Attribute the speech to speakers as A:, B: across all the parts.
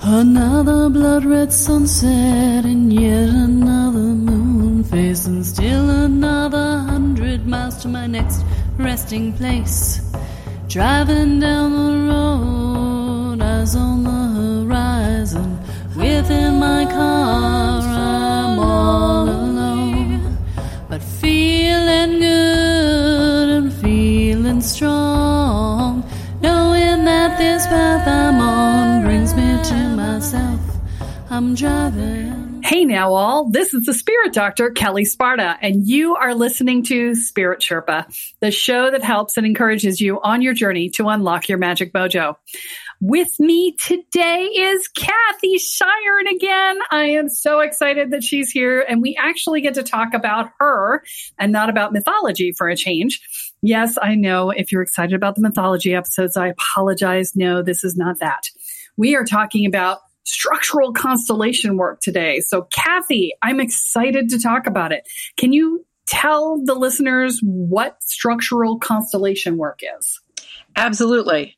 A: Another blood-red sunset and yet another moon phase, and still another 100 miles to my next resting place. Driving down the road, eyes on the horizon. Within my car, I'm all alone, but feeling good and feeling strong, knowing that this path I'm on brings me to myself. I'm driving.
B: Hey now all, this is the Spirit Doctor, Kelly Sparta, and you are listening to Spirit Sherpa, the show that helps and encourages you on your journey to unlock your magic mojo. With me today is Kathy Shiren again. I am so excited that she's here, and we actually get to talk about her and not about mythology for a change. Yes, I know if you're excited about the mythology episodes, I apologize. No, this is not that. We are talking about structural constellation work today. So Kathy, I'm excited to talk about it. Can you tell the listeners what structural constellation work is?
C: Absolutely.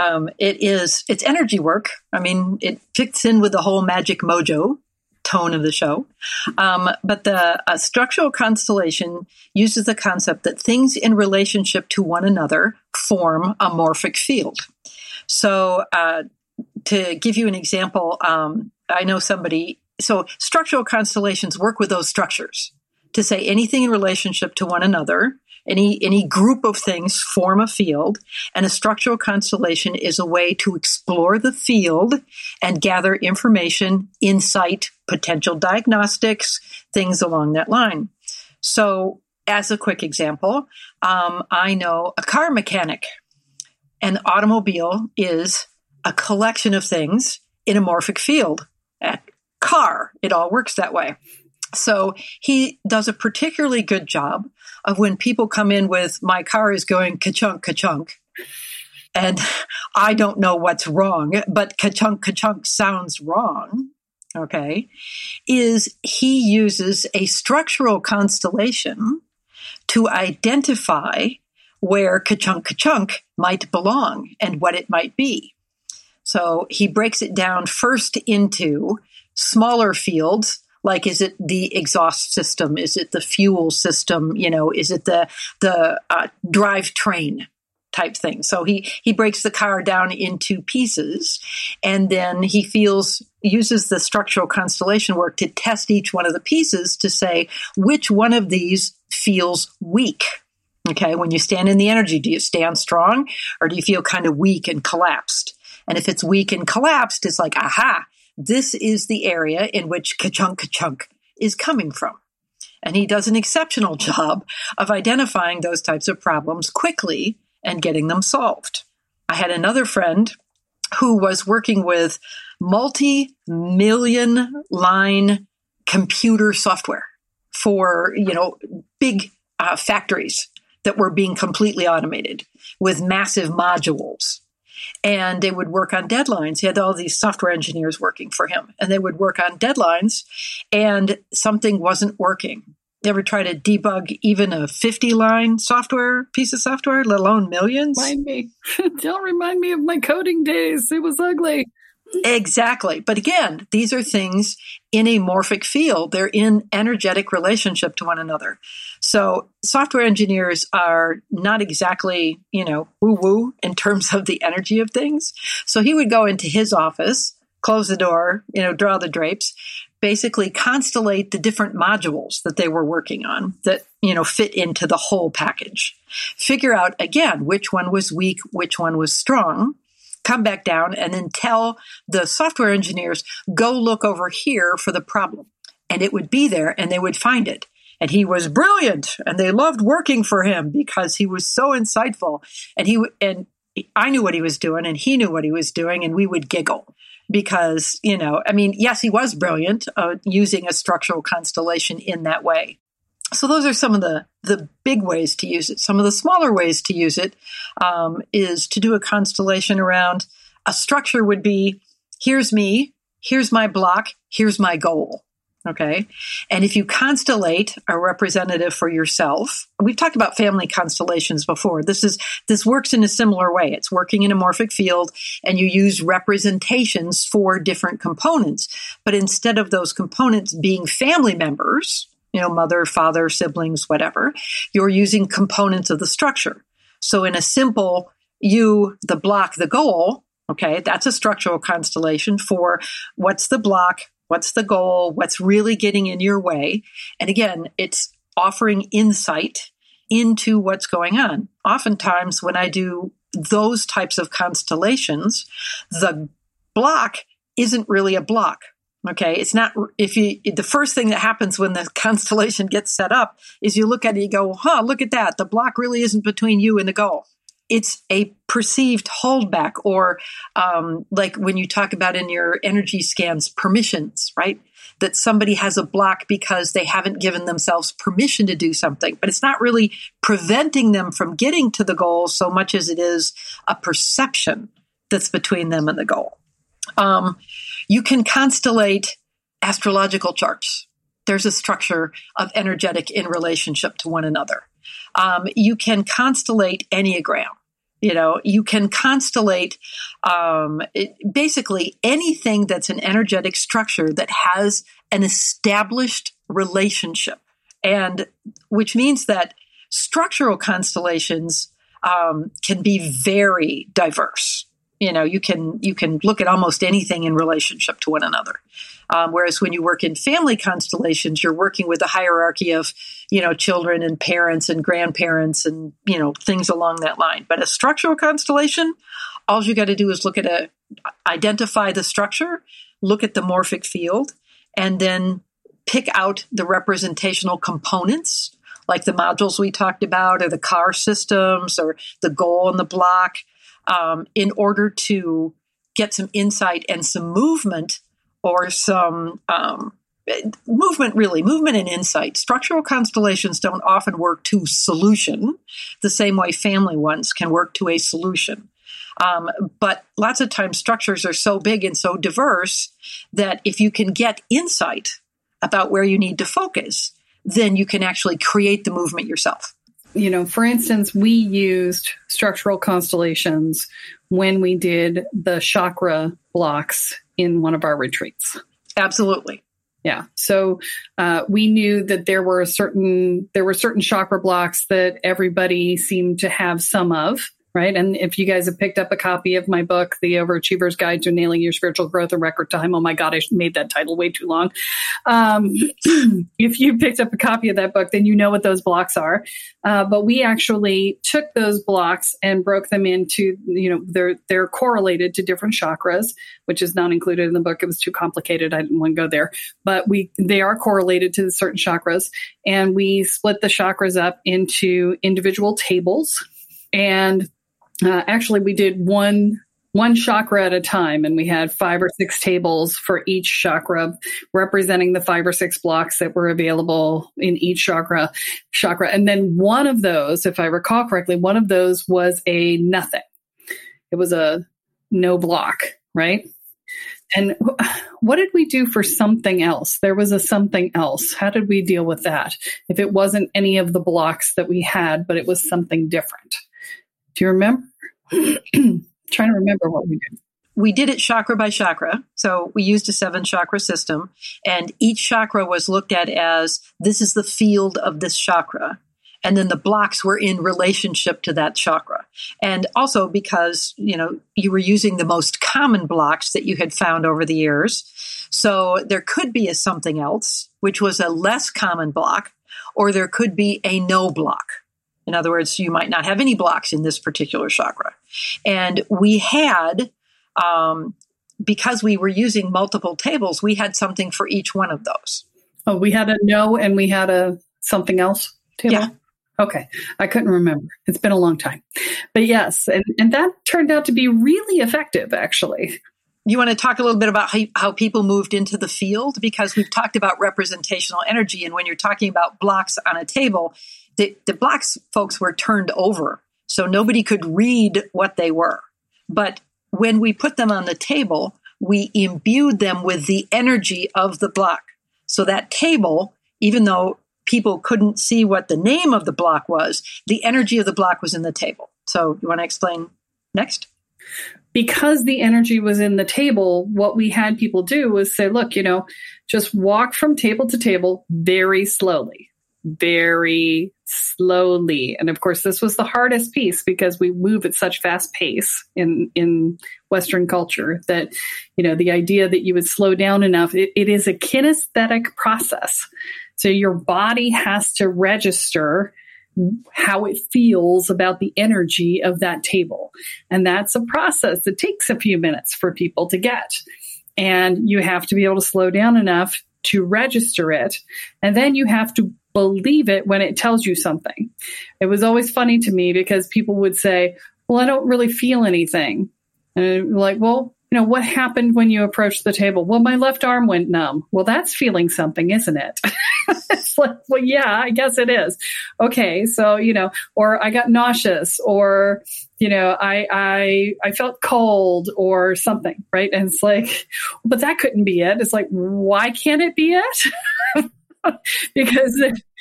C: It's energy work. I mean, it fits in with the whole magic mojo tone of the show. But the structural constellation uses the concept that things in relationship to one another form a morphic field. So, to give you an example, I know somebody, so structural constellations work with those structures to say anything in relationship to one another, any group of things form a field, and a structural constellation is a way to explore the field and gather information, insight, potential diagnostics, things along that line. So as a quick example, I know a car mechanic. An automobile is a collection of things in a morphic field. A car, it all works that way. So he does a particularly good job of when people come in with, my car is going ka-chunk, ka-chunk, and I don't know what's wrong, but ka-chunk, ka-chunk sounds wrong, okay, is he uses a structural constellation to identify where ka-chunk, ka-chunk might belong and what it might be. So he breaks it down first into smaller fields, like is it the exhaust system? Is it the fuel system? You know, is it the drivetrain type thing? So he breaks the car down into pieces, and then he uses the structural constellation work to test each one of the pieces to say which one of these feels weak. Okay, when you stand in the energy, do you stand strong or do you feel kind of weak and collapsed? And if it's weak and collapsed, it's like, aha, this is the area in which ka-chunk, ka-chunk is coming from. And he does an exceptional job of identifying those types of problems quickly and getting them solved. I had another friend who was working with multi-million line computer software for, big factories that were being completely automated with massive modules. And they would work on deadlines. He had all these software engineers working for him, and they would work on deadlines, and something wasn't working. You ever try to debug even a 50-line piece of software, let alone millions?
B: Don't remind me of my coding days. It was ugly.
C: Exactly. But again, these are things in a morphic field. They're in energetic relationship to one another. So software engineers are not exactly, woo-woo in terms of the energy of things. So he would go into his office, close the door, draw the drapes, basically constellate the different modules that they were working on that, fit into the whole package. Figure out, again, which one was weak, which one was strong. Come back down and then tell the software engineers, go look over here for the problem. And it would be there and they would find it. And he was brilliant and they loved working for him because he was so insightful. And I knew what he was doing and he knew what he was doing, and we would giggle because, yes, he was brilliant using a structural constellation in that way. So those are some of the big ways to use it. Some of the smaller ways to use it is to do a constellation around a structure would be, here's me, here's my block, here's my goal. Okay. And if you constellate a representative for yourself, we've talked about family constellations before. This works in a similar way. It's working in a morphic field, and you use representations for different components. But instead of those components being family members, mother, father, siblings, whatever, you're using components of the structure. So in a simple you, the block, the goal, okay, that's a structural constellation for what's the block, what's the goal, what's really getting in your way. And again, it's offering insight into what's going on. Oftentimes when I do those types of constellations, the block isn't really a block. Okay. It's not, the first thing that happens when the constellation gets set up is you look at it, you go, look at that. The block really isn't between you and the goal. It's a perceived holdback, or like when you talk about in your energy scans, permissions, right? That somebody has a block because they haven't given themselves permission to do something, but it's not really preventing them from getting to the goal so much as it is a perception that's between them and the goal. You can constellate astrological charts. There's a structure of energetic in relationship to one another. You can constellate Enneagram. You can constellate basically anything that's an energetic structure that has an established relationship, and which means that structural constellations can be very diverse. You can look at almost anything in relationship to one another. Whereas when you work in family constellations, you're working with a hierarchy of, children and parents and grandparents and, things along that line. But a structural constellation, all you got to do is identify the structure, look at the morphic field, and then pick out the representational components, like the modules we talked about, or the car systems, or the goal and the block, in order to get some insight and some movement, or some movement and insight. Structural constellations don't often work to solution the same way family ones can work to a solution. But lots of times structures are so big and so diverse that if you can get insight about where you need to focus, then you can actually create the movement yourself.
B: For instance, we used structural constellations when we did the chakra blocks in one of our retreats.
C: Absolutely.
B: Yeah. So we knew that there were certain chakra blocks that everybody seemed to have some of. Right. And if you guys have picked up a copy of my book, The Overachiever's Guide to Nailing Your Spiritual Growth in Record Time. Oh my God, I made that title way too long. If you picked up a copy of that book, then you know what those blocks are. But we actually took those blocks and broke them into, they're correlated to different chakras, which is not included in the book. It was too complicated. I didn't want to go there, but they are correlated to certain chakras, and we split the chakras up into individual tables. And actually, we did one chakra at a time, and we had 5 or 6 tables for each chakra, representing the 5 or 6 blocks that were available in each chakra. And then one of those, if I recall correctly, one of those was a nothing. It was a no block, right? And what did we do for something else? There was a something else. How did we deal with that? If it wasn't any of the blocks that we had, but it was something different. Do you remember? Trying to remember what we did.
C: We did it chakra by chakra. So we used a 7 chakra system, and each chakra was looked at as, this is the field of this chakra. And then the blocks were in relationship to that chakra. And also because, you were using the most common blocks that you had found over the years. So there could be a something else, which was a less common block, or there could be a no block. In other words, you might not have any blocks in this particular chakra. And we had, because we were using multiple tables, we had something for each one of those.
B: Oh, we had a no and we had a something else table?
C: Yeah.
B: Okay. I couldn't remember. It's been a long time. But yes, and that turned out to be really effective, actually.
C: You want to talk a little bit about how people moved into the field? Because we've talked about representational energy, and when you're talking about blocks on a table, the blocks, folks, were turned over, so nobody could read what they were. But when we put them on the table, we imbued them with the energy of the block. So that table, even though people couldn't see what the name of the block was, the energy of the block was in the table. So you want to explain next?
B: Because the energy was in the table, what we had people do was say, look, just walk from table to table very slowly. Very slowly. And of course, this was the hardest piece because we move at such fast pace in Western culture that, the idea that you would slow down enough, it is a kinesthetic process. So your body has to register how it feels about the energy of that table. And that's a process that takes a few minutes for people to get. And you have to be able to slow down enough to register it. And then you have to believe it when it tells you something. It was always funny to me because people would say, well, I don't really feel anything. And like, well, what happened when you approached the table? Well, my left arm went numb. Well, that's feeling something, isn't it? It's like, well, yeah, I guess it is. Okay. So, or I got nauseous or, I felt cold or something. Right. And it's like, but that couldn't be it. It's like, why can't it be it? Because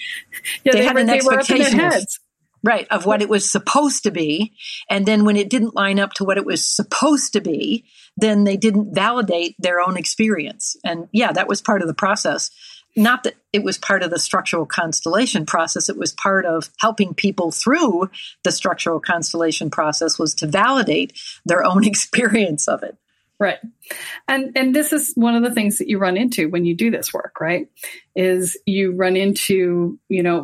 C: they had an expectation
B: up in their heads.
C: Right, of what it was supposed to be. And then when it didn't line up to what it was supposed to be, then they didn't validate their own experience. And yeah, that was part of the process. Not that it was part of the structural constellation process. It was part of helping people through the structural constellation process was to validate their own experience of it.
B: Right. And this is one of the things that you run into when you do this work, right? Is you run into,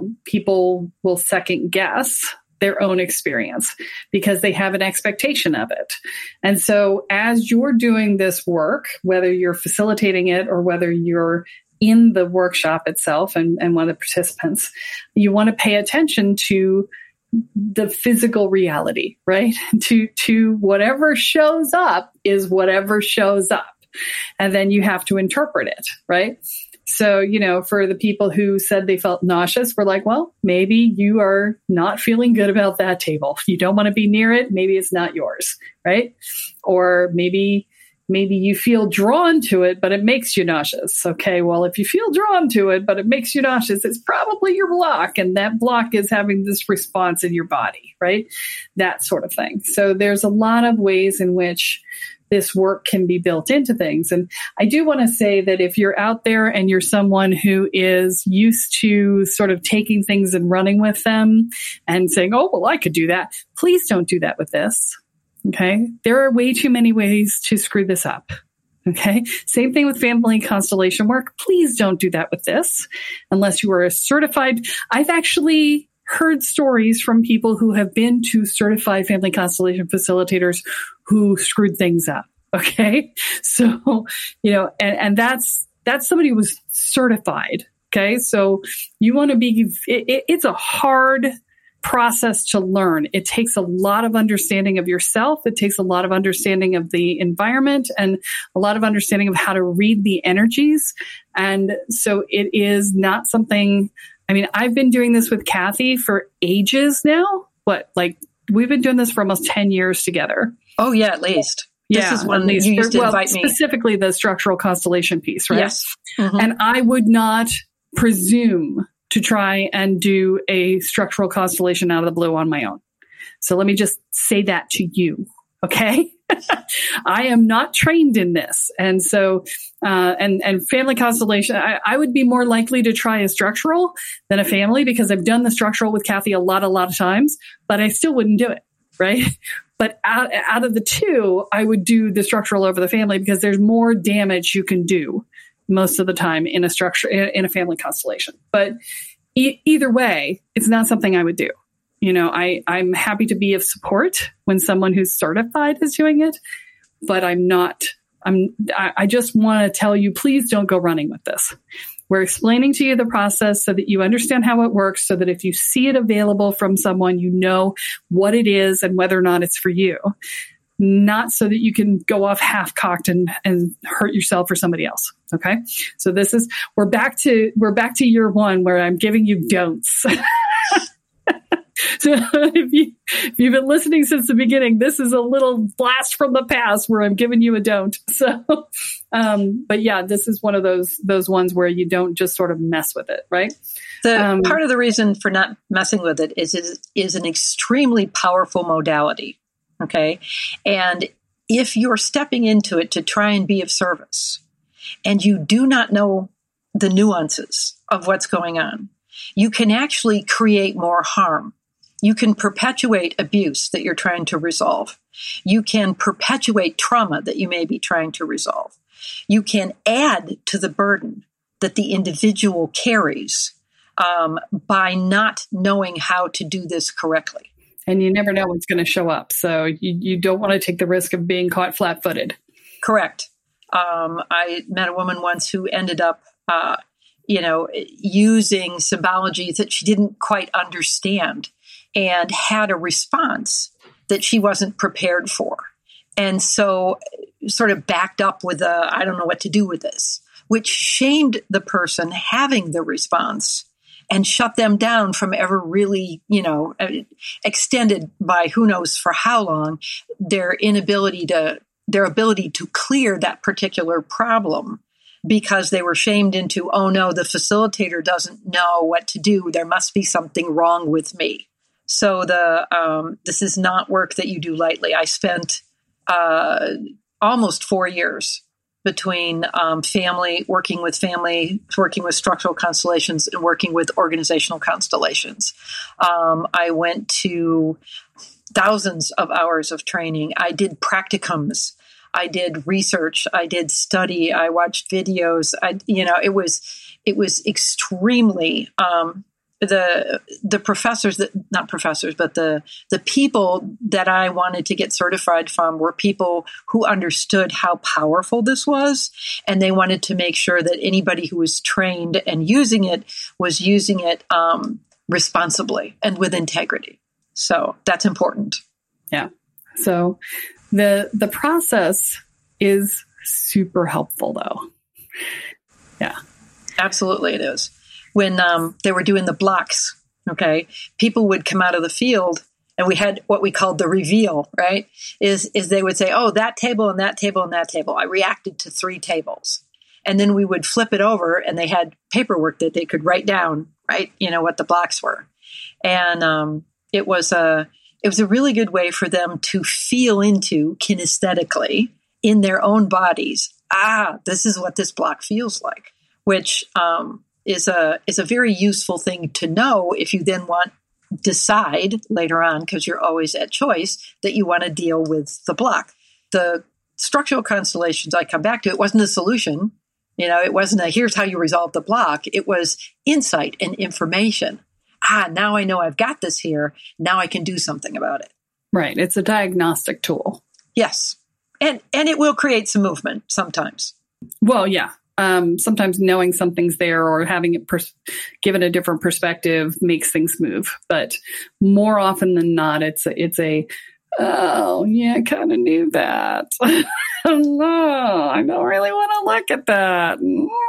B: people will second guess their own experience because they have an expectation of it. And so as you're doing this work, whether you're facilitating it or whether you're in the workshop itself and one of the participants, you want to pay attention to the physical reality, right? To whatever shows up is whatever shows up. And then you have to interpret it, right? So, for the people who said they felt nauseous, we're like, well, maybe you are not feeling good about that table. You don't want to be near it. Maybe it's not yours, right? Or maybe you feel drawn to it, but it makes you nauseous. Okay, well, if you feel drawn to it, but it makes you nauseous, it's probably your block. And that block is having this response in your body, right? That sort of thing. So there's a lot of ways in which this work can be built into things. And I do want to say that if you're out there and you're someone who is used to sort of taking things and running with them and saying, oh, well, I could do that. Please don't do that with this. Okay. There are way too many ways to screw this up. Okay. Same thing with family constellation work. Please don't do that with this unless you are a certified. I've actually heard stories from people who have been to certified family constellation facilitators who screwed things up. Okay. So, and that's somebody who was certified. Okay. So you want to be, it's a hard process to learn. It takes a lot of understanding of yourself. It takes a lot of understanding of the environment and a lot of understanding of how to read the energies. And so it is not something, I've been doing this with Kathy for ages now. We've been doing this for almost 10 years together.
C: Oh yeah, at least. This is one you used to invite me.
B: Specifically the structural constellation piece, right?
C: Yes. Mm-hmm.
B: And I would not presume to try and do a structural constellation out of the blue on my own. So let me just say that to you. Okay. I am not trained in this. And so, and family constellation, I would be more likely to try a structural than a family because I've done the structural with Kathy a lot of times, but I still wouldn't do it. Right. But out of the two, I would do the structural over the family because there's more damage you can do most of the time in a structure, in a family constellation. But either way, it's not something I would do. I'm happy to be of support when someone who's certified is doing it, but I just want to tell you, please don't go running with this. We're explaining to you the process so that you understand how it works, so that if you see it available from someone, you know what it is and whether or not it's for you. Not so that you can go off half-cocked and hurt yourself or somebody else. Okay. So we're back to year one where I'm giving you don'ts. So if you've been listening since the beginning, this is a little blast from the past where I'm giving you a don't. So, but yeah, this is one of those ones where you don't just sort of mess with it, right?
C: The part of the reason for not messing with it is an extremely powerful modality. Okay. And if you're stepping into it to try and be of service and you do not know the nuances of what's going on, you can actually create more harm. You can perpetuate abuse that you're trying to resolve. You can perpetuate trauma that you may be trying to resolve. You can add to the burden that the individual carries by not knowing how to do this correctly.
B: And you never know what's going to show up. So you don't want to take the risk of being caught flat-footed.
C: Correct. I met a woman once who ended up, using symbology that she didn't quite understand and had a response that she wasn't prepared for. And so sort of backed up with I don't know what to do with this, which shamed the person having the response and shut them down from ever really, extended by who knows for how long, their ability to clear that particular problem because they were shamed into, oh no, the facilitator doesn't know what to do. There must be something wrong with me. So this is not work that you do lightly. I spent almost 4 years between working with structural constellations, and working with organizational constellations. I went to thousands of hours of training. I did practicums. I did research. I did study. I watched videos. It was extremely the professors not professors, but the people that I wanted to get certified from were people who understood how powerful this was. And they wanted to make sure that anybody who was trained and using it was using it responsibly and with integrity. So that's important.
B: Yeah. So the process is super helpful though. Yeah.
C: Absolutely it is. When they were doing the blocks, okay, people would come out of the field and we had what we called the reveal, right? Is they would say, oh, that table and that table and that table. I reacted to 3 tables. And then we would flip it over and they had paperwork that they could write down, right? What the blocks were. And it was a really good way for them to feel into kinesthetically in their own bodies. This is what this block feels like, which is a very useful thing to know if you then decide later on, because you're always at choice, that you want to deal with the block. The structural constellations I come back to, it wasn't a solution. It wasn't here's how you resolve the block. It was insight and information. Now I know I've got this here. Now I can do something about it.
B: Right. It's a diagnostic tool.
C: Yes. And it will create some movement sometimes.
B: Well, yeah. Sometimes knowing something's there or having it given a different perspective makes things move. But more often than not, it's oh, yeah, I kind of knew that. No, I don't really want to look at that.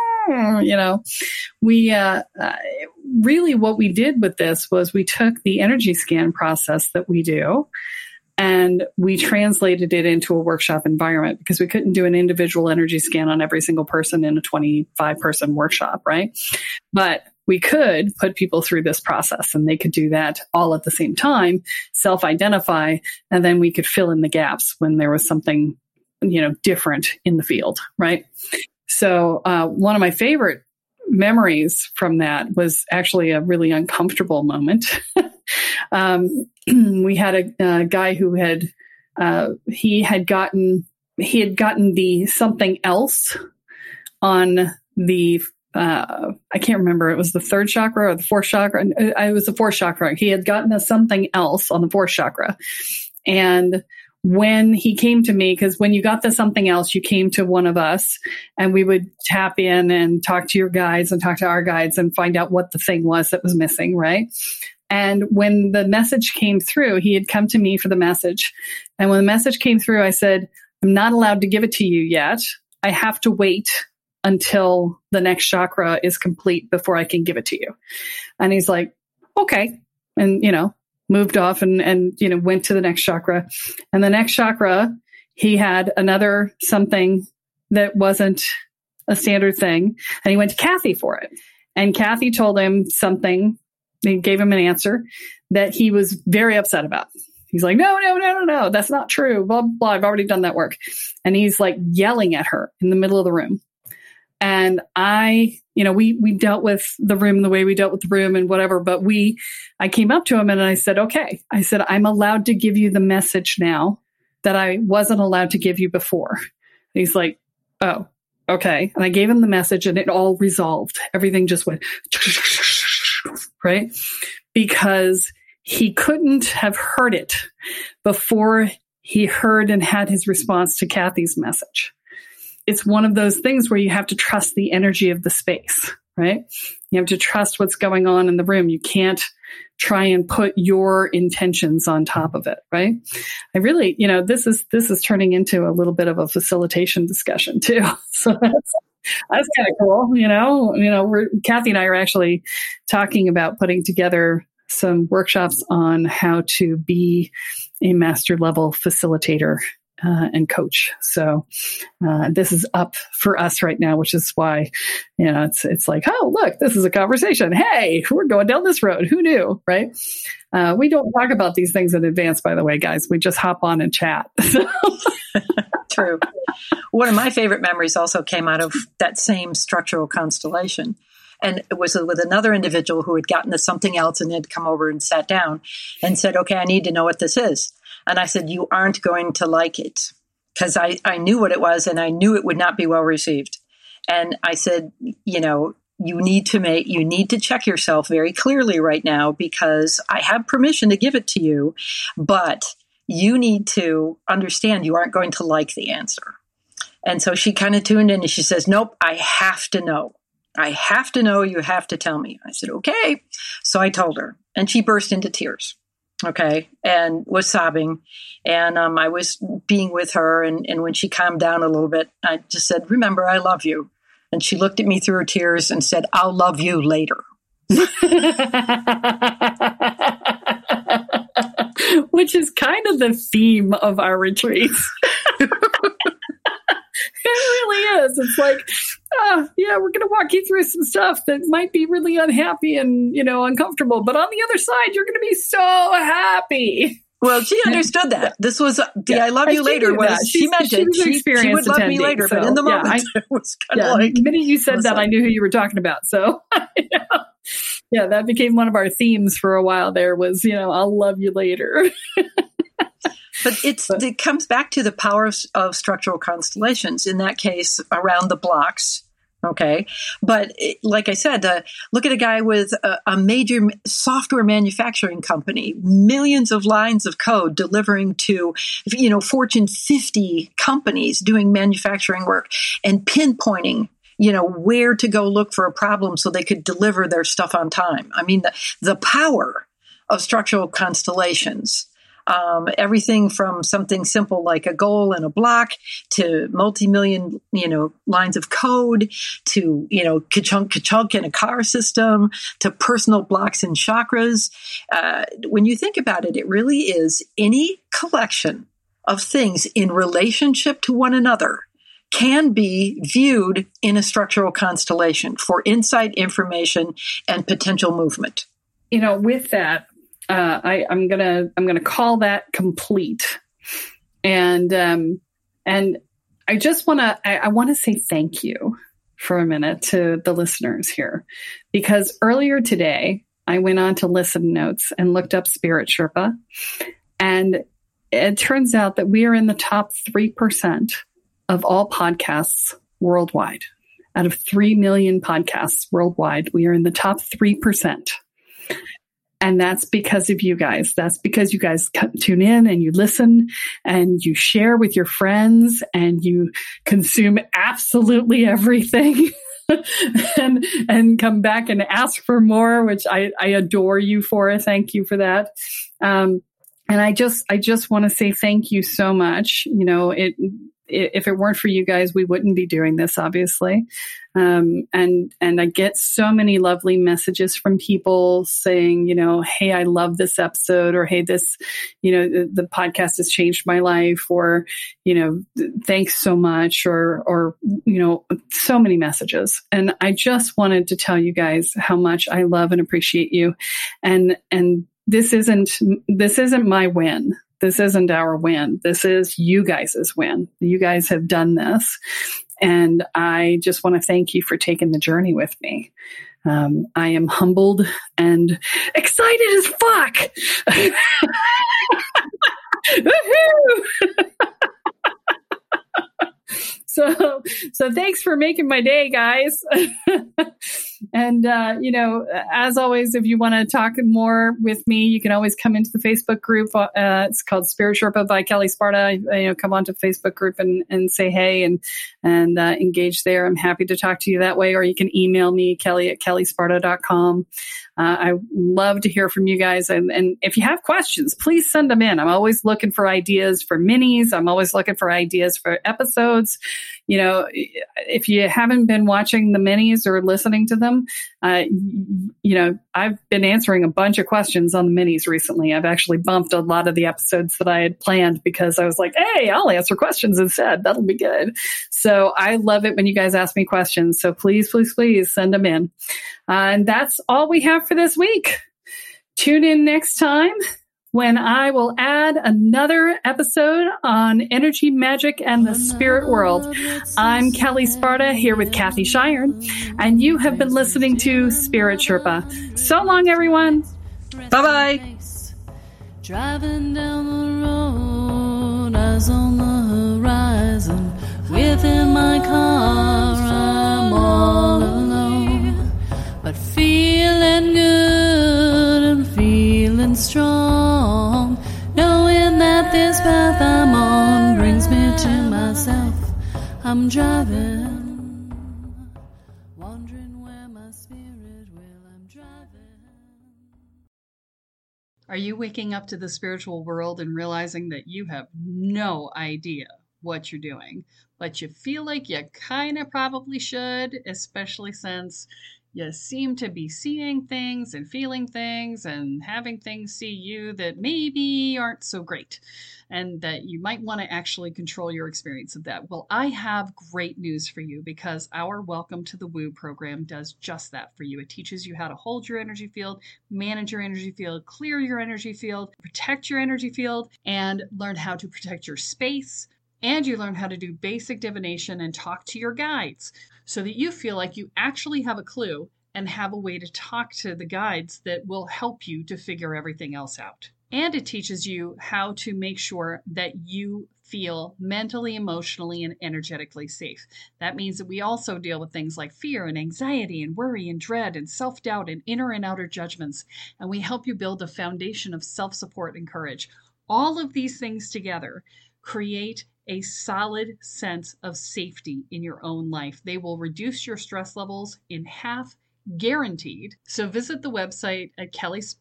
B: We really what we did with this was we took the energy scan process that we do and we translated it into a workshop environment because we couldn't do an individual energy scan on every single person in a 25-person workshop, right? But we could put people through this process and they could do that all at the same time, self-identify, and then we could fill in the gaps when there was something, different in the field, right? So one of my favorite memories from that was actually a really uncomfortable moment. We had a guy who had gotten the something else on the I can't remember. It was the 3rd chakra or the 4th chakra. It was the 4th chakra. He had gotten something else on the 4th chakra, and when he came to me, because when you got the something else, you came to one of us and we would tap in and talk to your guides and talk to our guides and find out what the thing was that was missing, right? And when the message came through, he had come to me for the message. And when the message came through, I said, I'm not allowed to give it to you yet. I have to wait until the next chakra is complete before I can give it to you. And he's like, okay. And, moved off and went to the next chakra. And the next chakra, he had another something that wasn't a standard thing. And he went to Kathy for it. And Kathy told him something. He gave him an answer that he was very upset about. He's like, no, that's not true. Blah, blah, blah. I've already done that work. And he's like yelling at her in the middle of the room. And we dealt with the room the way we dealt with the room and whatever, but I came up to him and I said, okay, I'm allowed to give you the message now that I wasn't allowed to give you before. And he's like, oh, okay. And I gave him the message and it all resolved. Everything just went, right? Because he couldn't have heard it before he heard and had his response to Kathy's message. It's one of those things where you have to trust the energy of the space, right? You have to trust what's going on in the room. You can't try and put your intentions on top of it, right? I really, this is turning into a little bit of a facilitation discussion too. So that's kind of cool. Kathy and I are actually talking about putting together some workshops on how to be a master level facilitator and coach. So this is up for us right now, which is why, it's like, oh, look, this is a conversation. Hey, we're going down this road. Who knew, right? We don't talk about these things in advance, by the way, guys. We just hop on and chat.
C: True. One of my favorite memories also came out of that same structural constellation. And it was with another individual who had gotten to something else and had come over and sat down and said, okay, I need to know what this is. And I said, you aren't going to like it, because I knew what it was and I knew it would not be well received. And I said, you need to check yourself very clearly right now, because I have permission to give it to you, but you need to understand you aren't going to like the answer. And so she kind of tuned in and she says, nope, I have to know. I have to know. You have to tell me. I said, okay. So I told her and she burst into tears. Okay. And was sobbing. And I was being with her. And when she calmed down a little bit, I just said, remember, I love you. And she looked at me through her tears and said, I'll love you later.
B: Which is kind of the theme of our retreats. It really is. It's like, we're going to walk you through some stuff that might be really unhappy and, uncomfortable. But on the other side, you're going to be so happy.
C: Well, she understood that. This was I love you later. She meant it. She would love me later, but in the moment, it was kind of like.
B: The minute you said that, I knew who you were talking about. So, that became one of our themes for a while there was, I'll love you later.
C: But it comes back to the power of structural constellations, in that case, around the blocks. Okay. But like I said, look at a guy with a major software manufacturing company, millions of lines of code delivering to, Fortune 50 companies doing manufacturing work and pinpointing, where to go look for a problem so they could deliver their stuff on time. I mean, the power of structural constellations. Everything from something simple like a goal and a block to multi-million, lines of code to, ka-chunk in a car system to personal blocks and chakras. When you think about it, it really is any collection of things in relationship to one another can be viewed in a structural constellation for insight, information, and potential movement.
B: With that, I'm gonna call that complete, and I just want to say thank you for a minute to the listeners here, because earlier today I went on to Listen Notes and looked up Spirit Sherpa, and it turns out that we are in the top 3% of all podcasts worldwide. Out of 3 million podcasts worldwide, we are in the top 3%. And that's because of you guys. That's because you guys tune in and you listen and you share with your friends and you consume absolutely everything and come back and ask for more, which I adore you for. Thank you for that. And I just want to say thank you so much. if it weren't for you guys, we wouldn't be doing this, obviously. And I get so many lovely messages from people saying, hey, I love this episode, or hey, this, the podcast has changed my life, or, thanks so much, or, so many messages. And I just wanted to tell you guys how much I love and appreciate you. And this isn't my win. This isn't our win. This is you guys' win. You guys have done this. And I just want to thank you for taking the journey with me. I am humbled and excited as fuck. So thanks for making my day, guys. And, as always, if you want to talk more with me, you can always come into the Facebook group. It's called Spirit Sherpa by Kelly Sparta. Come onto the Facebook group and say hey and engage there. I'm happy to talk to you that way. Or you can email me, kelly@kellysparta.com. I love to hear from you guys. And if you have questions, please send them in. I'm always looking for ideas for minis. I'm always looking for ideas for episodes. If you haven't been watching the minis or listening to them, I've been answering a bunch of questions on the minis recently. I've actually bumped a lot of the episodes that I had planned because I was like, hey, I'll answer questions instead. That'll be good. So I love it when you guys ask me questions. So please, please, please send them in. And that's all we have for this week. Tune in next time when I will add another episode on energy, magic, and the spirit world. I'm Kelly Sparta here with Kathy Shiren, and you have been listening to Spirit Sherpa. So long, everyone.
C: Bye-bye.
A: Driving down the road, eyes on the horizon. Within my car, I'm all alone, but feeling good and feeling strong, knowing that this path I'm on brings me to myself. I'm driving, wondering where my spirit will. I'm driving.
B: Are you waking up to the spiritual world and realizing that you have no idea what you're doing, but you feel like you kind of probably should, especially since you seem to be seeing things and feeling things and having things see you that maybe aren't so great, and that you might want to actually control your experience of that? Well, I have great news for you, because our Welcome to the Woo program does just that for you. It teaches you how to hold your energy field, manage your energy field, clear your energy field, protect your energy field, and learn how to protect your space. And you learn how to do basic divination and talk to your guides, so that you feel like you actually have a clue and have a way to talk to the guides that will help you to figure everything else out. And it teaches you how to make sure that you feel mentally, emotionally, and energetically safe. That means that we also deal with things like fear and anxiety and worry and dread and self-doubt and inner and outer judgments. And we help you build a foundation of self-support and courage. All of these things together create a solid sense of safety in your own life. They will reduce your stress levels in half, guaranteed. So visit the website at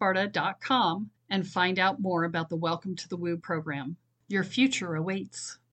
B: kellysparta.com and find out more about the Welcome to the Woo program. Your future awaits.